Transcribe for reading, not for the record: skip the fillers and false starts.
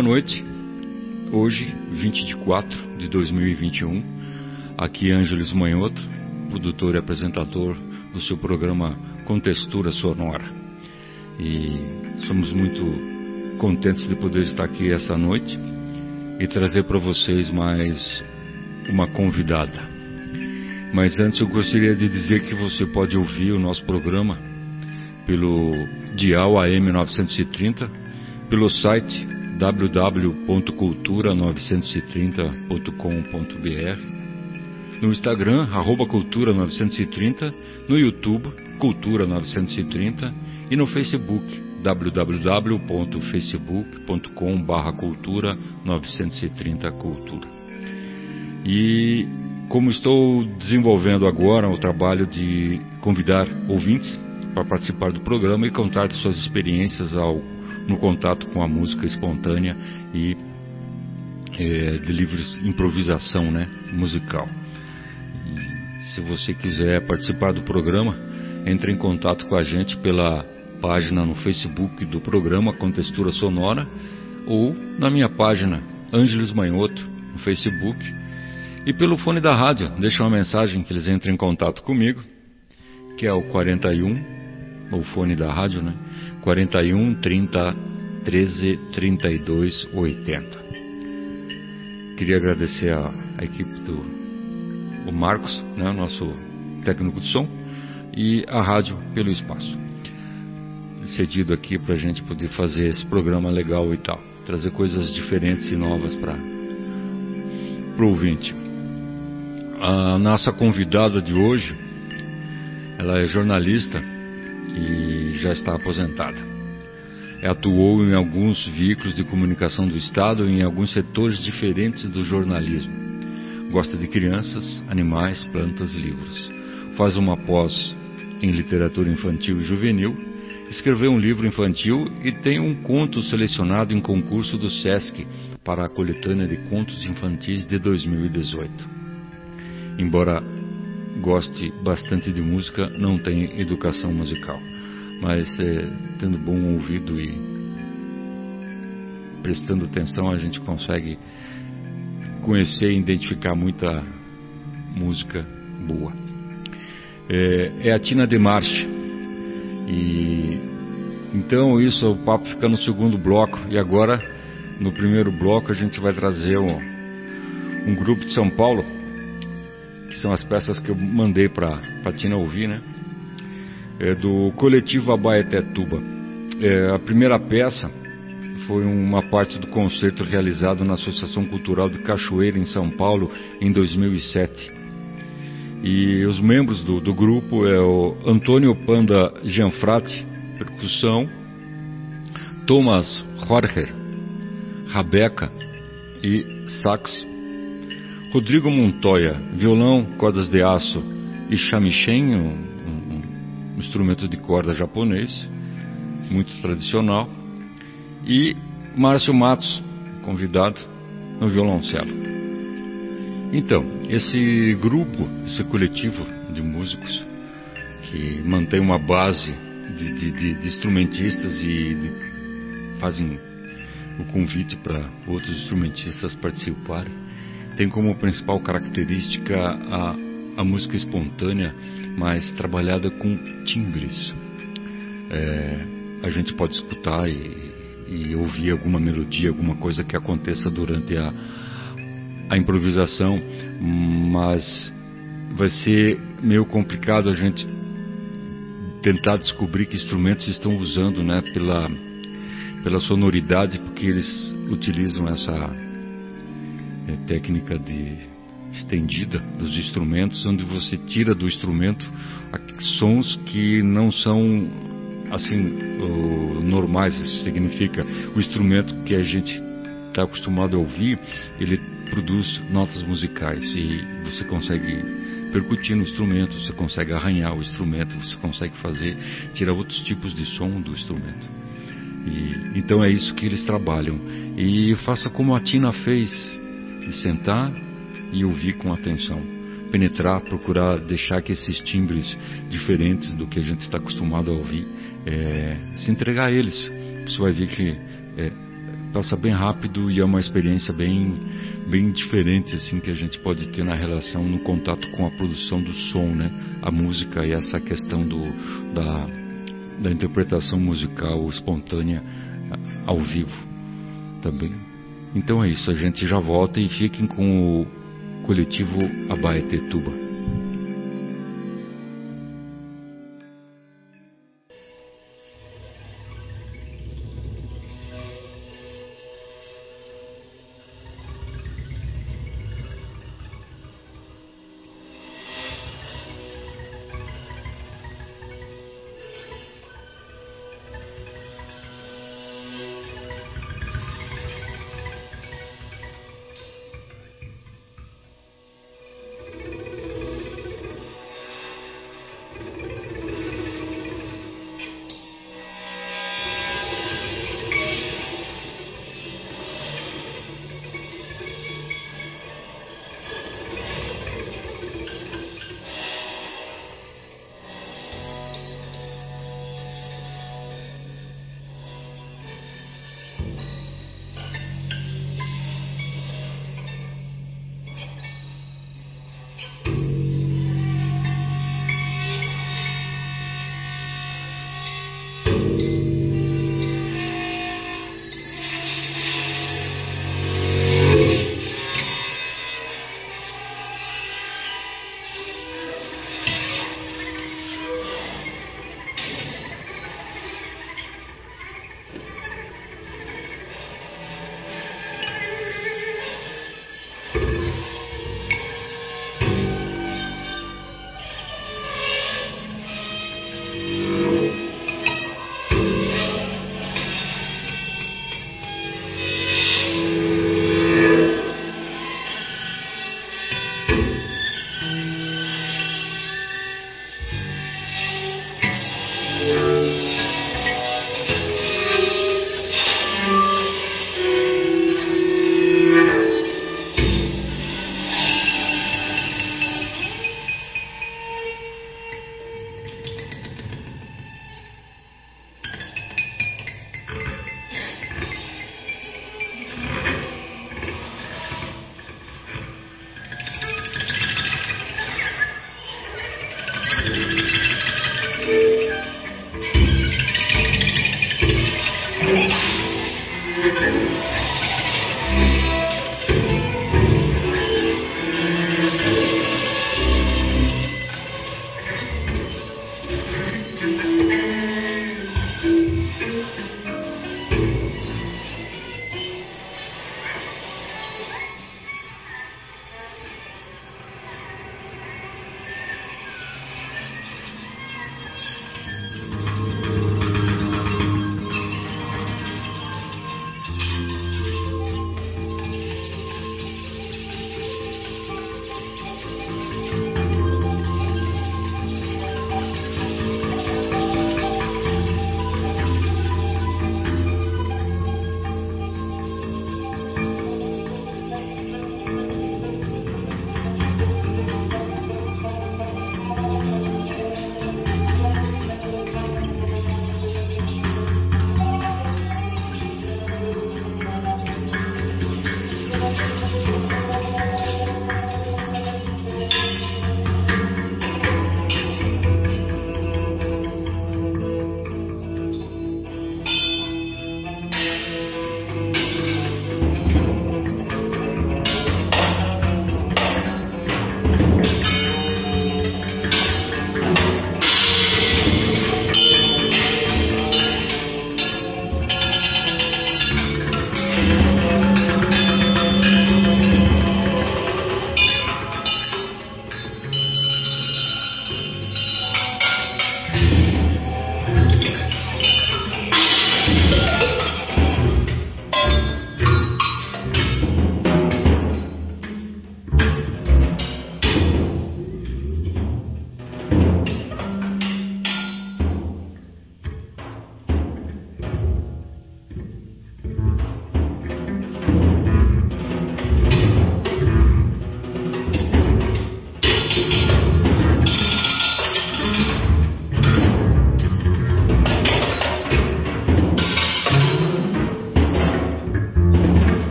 boa noite. Hoje, 20 de 4 de 2021, aqui Ângeles Manhoto, produtor e apresentador do seu programa Com Textura Sonora. E somos muito contentes de poder estar aqui essa noite e trazer para vocês mais uma convidada. Mas antes eu gostaria de dizer que você pode ouvir o nosso programa pelo dial AM 930, pelo site www.cultura930.com.br, no Instagram, @cultura930, no YouTube, Cultura930 e no Facebook, www.facebook.com/cultura930cultura. E como estou desenvolvendo agora o trabalho de convidar ouvintes para participar do programa e contar de suas experiências no contato com a música espontânea e de livre improvisação, musical. E se você quiser participar do programa, entre em contato com a gente pela página no Facebook do programa Com Textura Sonora ou na minha página Ângeles Manhoto no Facebook e pelo fone da rádio. Deixa uma mensagem que eles entrem em contato comigo, que é o 41, o fone da rádio, 41 30 13 32 80. Queria agradecer a equipe do Marcos, nosso técnico de som, e a rádio pelo espaço cedido aqui para a gente poder fazer esse programa legal e tal, trazer coisas diferentes e novas para o ouvinte. A nossa convidada de hoje, ela é jornalista e já está aposentada. Atuou em alguns veículos de comunicação do Estado e em alguns setores diferentes do jornalismo. Gosta de crianças, animais, plantas e livros. Faz uma pós em literatura infantil e juvenil, escreveu um livro infantil e tem um conto selecionado em concurso do SESC para a coletânea de contos infantis de 2018. Embora goste bastante de música, não tem educação musical, mas tendo bom ouvido e prestando atenção, a gente consegue conhecer e identificar muita música boa. É a Tina Demarche. E então o papo fica no segundo bloco, e agora no primeiro bloco a gente vai trazer um grupo de São Paulo, que são as peças que eu mandei para a Tina ouvir, É do coletivo Abaetetuba. A primeira peça foi uma parte do concerto realizado na Associação Cultural de Cachoeira, em São Paulo, em 2007. E os membros do grupo é o Antônio Panda Gianfrati, percussão, Thomas Horcher, rabeca e sax, Rodrigo Montoya, violão, cordas de aço e shamisen, um instrumento de corda japonês, muito tradicional, e Márcio Matos, convidado, no violoncelo. Então, esse grupo, esse coletivo de músicos que mantém uma base de instrumentistas e fazem o convite para outros instrumentistas participarem, tem como principal característica a música espontânea, mas trabalhada com timbres. A gente pode escutar e ouvir alguma melodia, alguma coisa que aconteça durante a improvisação, mas vai ser meio complicado a gente tentar descobrir que instrumentos estão usando, pela sonoridade, porque eles utilizam essa técnica de estendida dos instrumentos, onde você tira do instrumento sons que não são assim normais. Isso significa o instrumento que a gente está acostumado a ouvir, ele produz notas musicais e você consegue percutir no instrumento, você consegue arranhar o instrumento, você consegue tirar outros tipos de som do instrumento. E então é isso que eles trabalham. E faça como a Tina fez, de sentar e ouvir com atenção, penetrar, procurar deixar que esses timbres diferentes do que a gente está acostumado a ouvir, se entregar a eles. Você vai ver que passa bem rápido e é uma experiência bem diferente assim que a gente pode ter na relação, no contato com a produção do som, né? A música e essa questão da interpretação musical espontânea ao vivo também. Então é isso, a gente já volta e fiquem com o coletivo Abaetetuba.